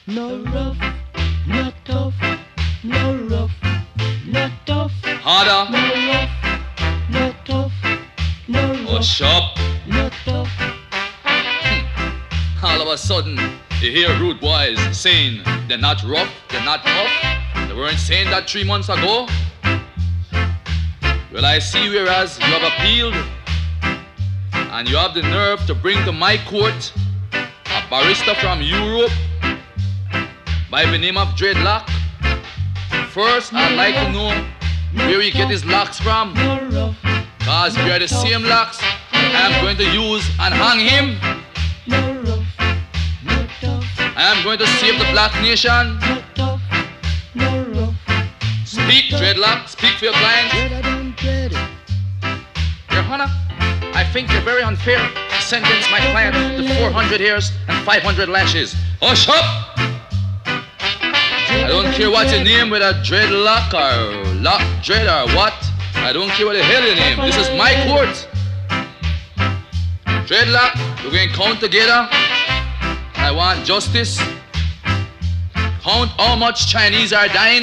no rough, not tough, no rough, not tough, Harder. no rough, not tough, no Oh, rough, sharp. not tough. All of a sudden, you hear rude boys saying they're not rough, they're not tough. They weren't saying that 3 months ago. Well, I see whereas you have appealed and you have the nerve to bring to my court a barrister from Europe by the name of Dreadlock. First, I'd like to know where he get his locks from, No rough, cause we are the same locks I am going to use and hang him. no rough, not tough, I am going to save the black nation. not tough, no rough. Speak, Dreadlock, speak for your client. Dreader than dread, Your Honor, I think you're very unfair to sentence my client to 400 years and 500 lashes. Hush up! I don't care what your name, whether Dreadlock or Lock Dread or what. I don't care what the hell your name. This is my court. Dreadlock, we're going to count together. I want justice. Count how much Chinese are dying.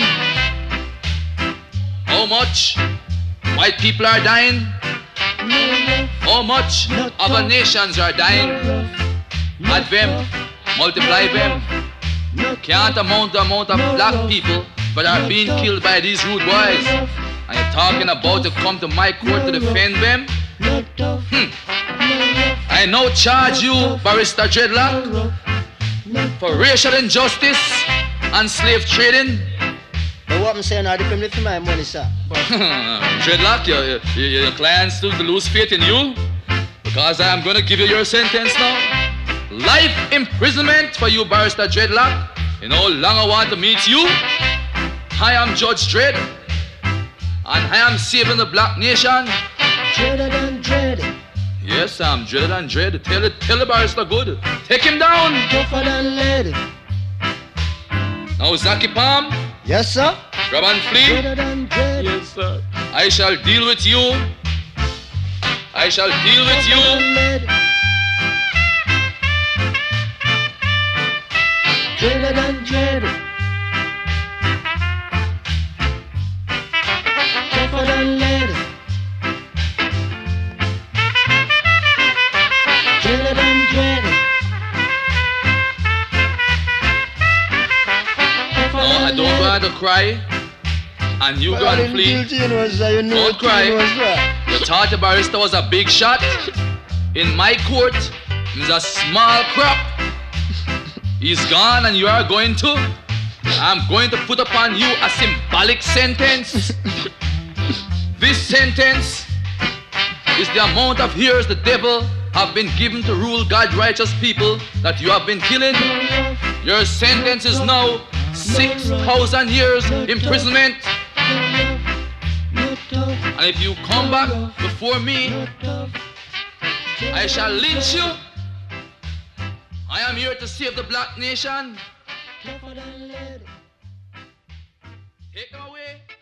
How much white people are dying. no rough, How much other nations are dying. Add them, multiply them. Can't amount the amount of black people that are being killed by these rude boys. And you're talking about to come to my court to defend them? not tough, I now charge you, Barrister Dreadlock, no rough, not for racial injustice and slave trading. But what I'm saying, I depend for my money, sir. Dreadlock, your clients still lose faith in you? Because I am going to give you your sentence now. Life imprisonment for you, Barrister Dreadlock. You know how long I want to meet you? I am Judge Dredd, and I am saving the black nation. dreader than dread, Yes, I'm dreaded and dread. Tell the barrister good. Take him down. tougher than lead, Now, Zaki Palm, Yes, sir. grab and flee. dreader than dread, Yes, sir. I shall deal with you. I shall deal with you. dreader than dread, tougher than lead, dreader than dread, No, I don't want to cry. And you go and flee. You know, sir. You know, Don't cry. You know, sir. You thought the barrister was a big shot? In my court, he's a small crop. He's gone and you are going to. I'm going to put upon you a symbolic sentence. This sentence is the amount of years the devil have been given to rule God's righteous people that you have been killing. Your sentence is now 6,000 years imprisonment. And if you come back before me, I shall lynch you. I am here to save the black nation. Take away.